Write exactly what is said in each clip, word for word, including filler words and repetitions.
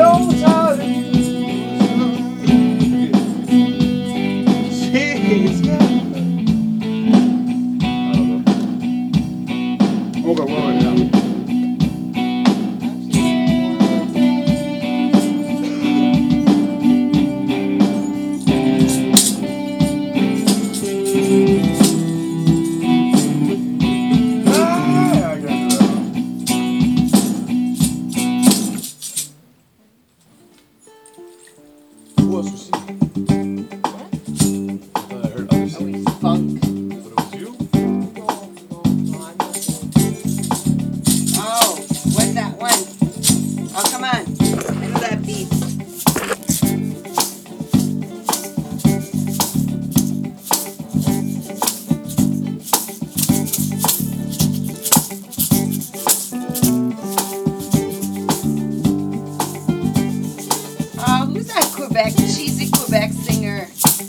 knows how to use she's got. Okay, where are we now? Quebec, cheesy Quebec singer.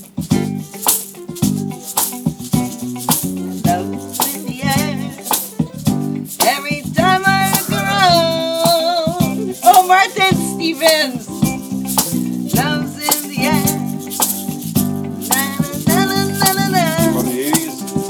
Love's in the air every time I look around. Oh, Martin Stevens. Love's in the air. Na na na na na na. From the eighties.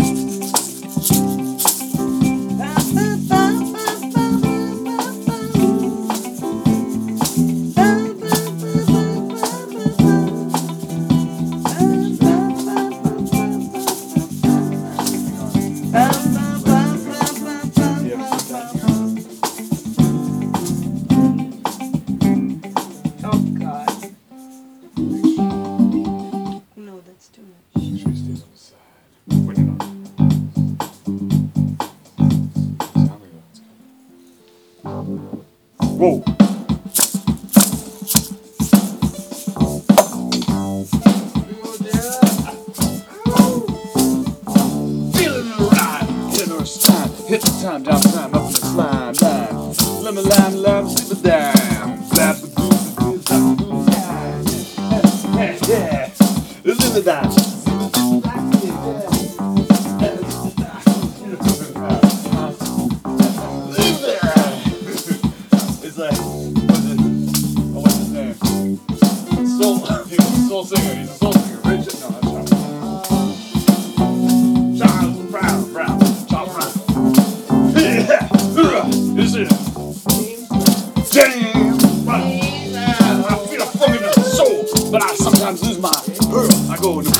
Whoa. Feeling alright, hit her spine, hit the time, down time, up in the slime line. Let me line, love, sleep it down. Flap the groove, the groove, yeah, yeah, yeah. Live it down. Soul singer, he's a soul singer. Richard, no, that's not. Charles Brown, Brown, Charles Brown. Yeah, this is James Brown. I feel a funk in the soul, but I sometimes lose my. I go to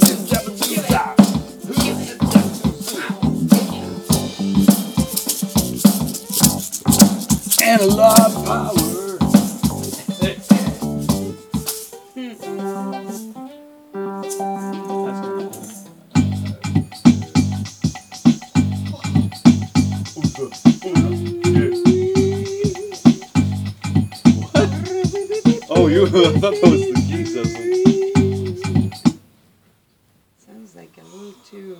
and a lot of power. Oh, you, I thought that was the keys. I was like... Sounds like a little too...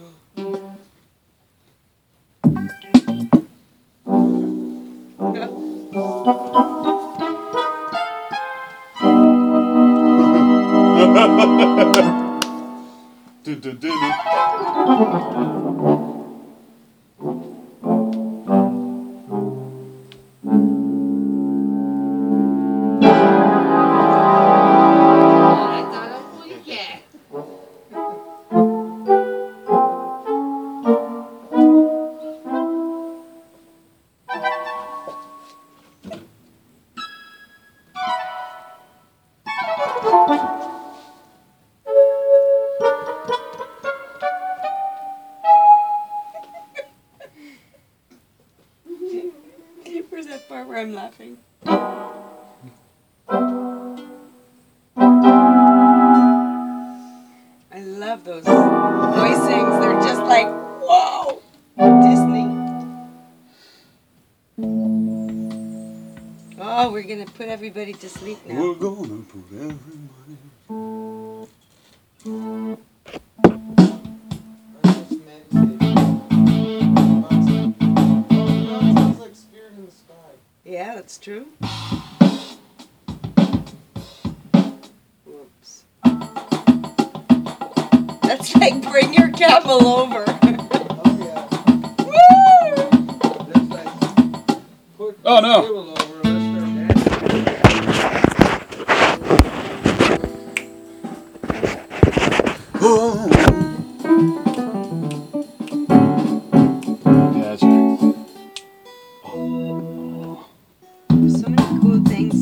do, do, do, do. Where's that part where I'm laughing? I love those voicings. They're just like, whoa! Disney. Oh, we're gonna put everybody to sleep now. We're gonna put everybody. Yeah, that's true. Whoops. That's like bring your camel over. Oh yeah. Woo! That's like put Oh no. the table over and let's start dancing. food things.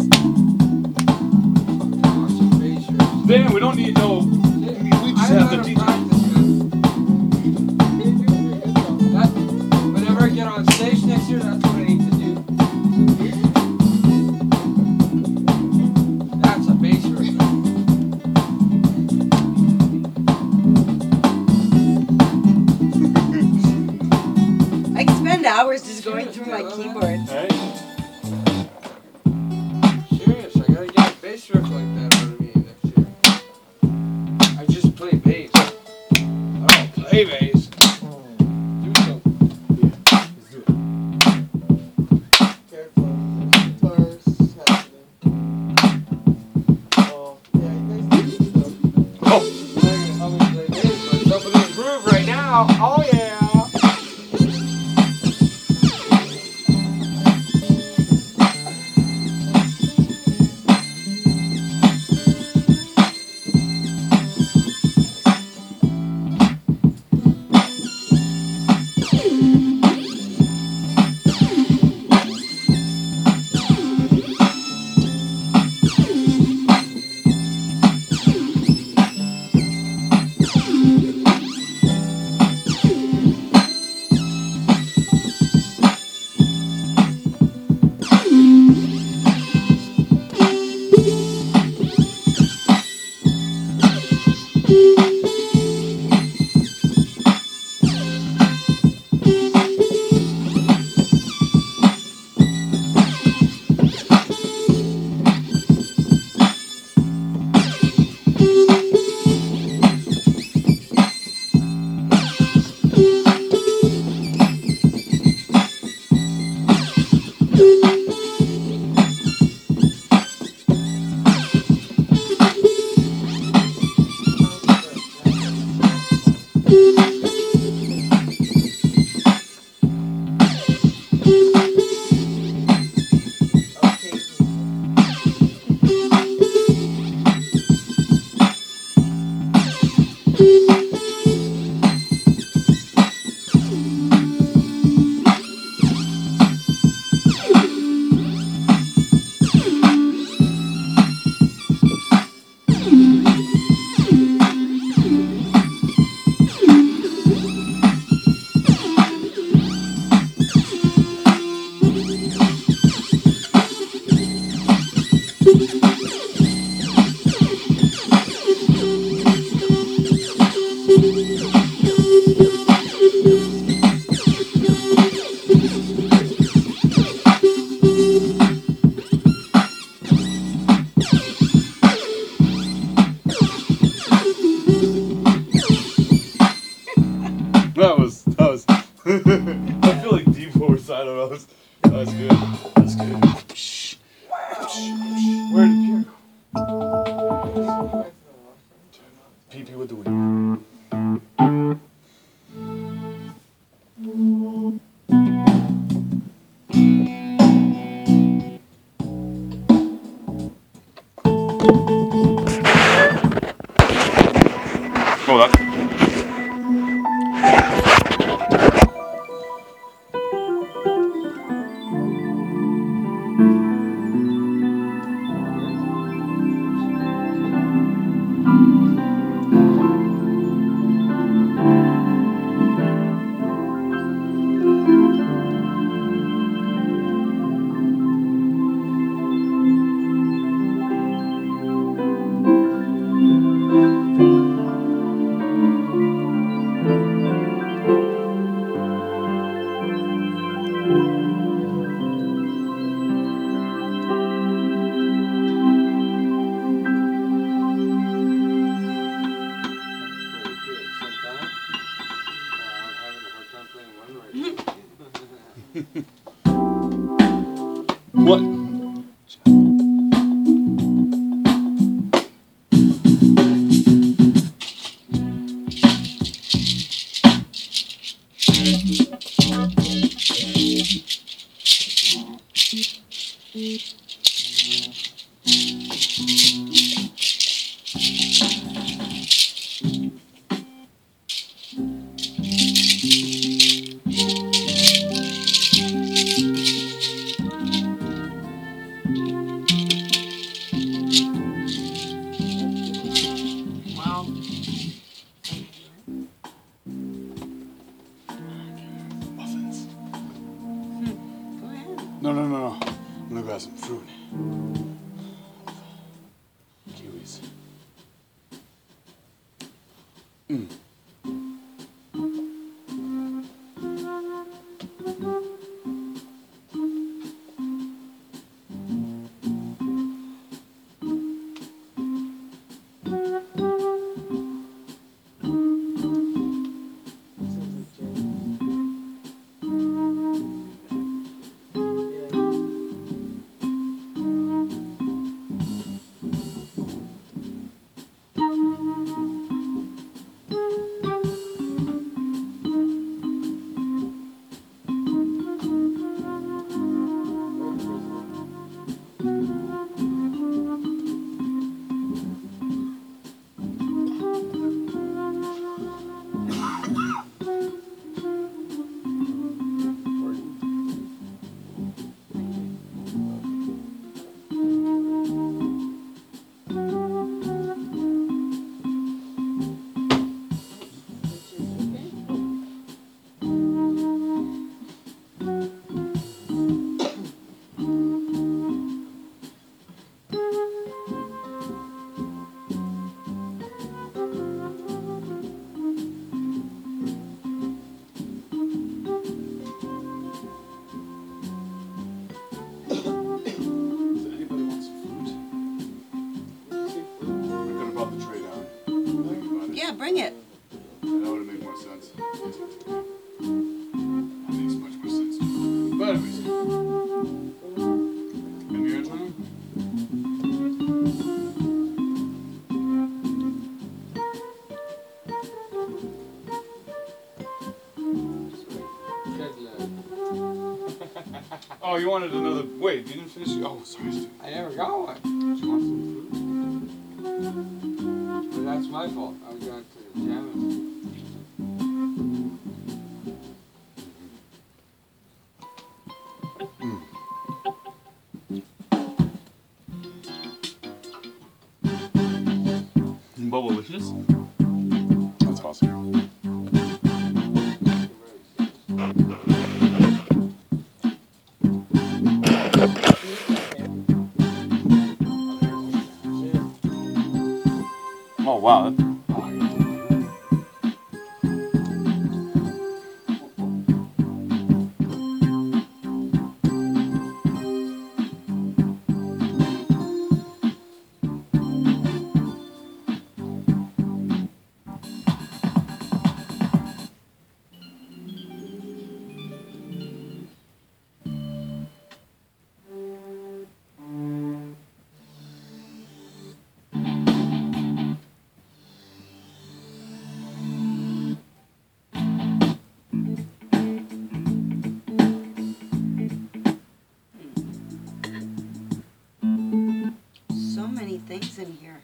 Dan, we don't need no. We just have the teacher. That, whenever I get on stage next year, that's what I need to do. That's a bass riff. I can spend hours just going through my keyboard. Right? Serious, I gotta get a bass riff like that out of me next year. I just play bass. I don't play bass. Do something. Let's do it. Careful. Guitars happening. Oh, yeah, you guys do stuff. Oh, I'm not gonna help me play bass, but jumping in the groove right now. Oh yeah. that was that was. I feel like deep voice. I don't know. That was, that was good. That was good. Shh. Where did Pierre go? Pee pee with the wind. Oh, that. What? Kiwis. Mm. Does anybody want some fruit? I could have brought the tray down. Think about it. Yeah, bring it. That would have made more sense. That makes much more sense. But anyways. Can you hear it, Tony? Oh, you wanted another. Wait, you didn't finish. Oh, sorry, Stu. I never got one. Do you want some fruit? But that's my fault. I was going to jam it. Bubblicious? That's awesome. Oh, wow. So many things in here.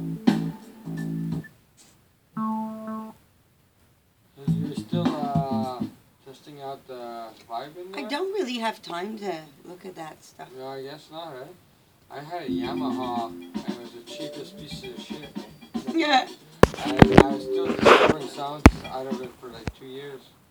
You're still uh, testing out the vibe in there? I don't really have time to look at that stuff. No, I guess not, right? I had a Yamaha, and it was the cheapest piece of shit. Yeah. And I was still discovering sounds out of it for like two years.